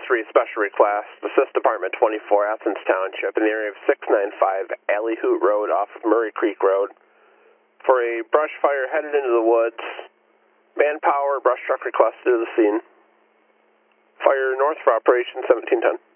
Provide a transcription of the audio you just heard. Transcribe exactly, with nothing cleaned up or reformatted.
three special request, Assist Department twenty-four, Athens Township, in the area of six ninety-five Alley Hoot Road off of Murray Creek Road, for a brush fire headed into the woods. Manpower, brush truck requested to the scene. Fire north for operation seventeen ten.